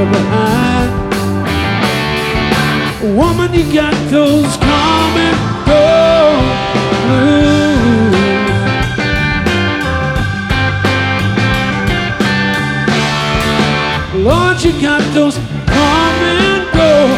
behind. Woman, you got those come and go blues. Lord, you got those come and go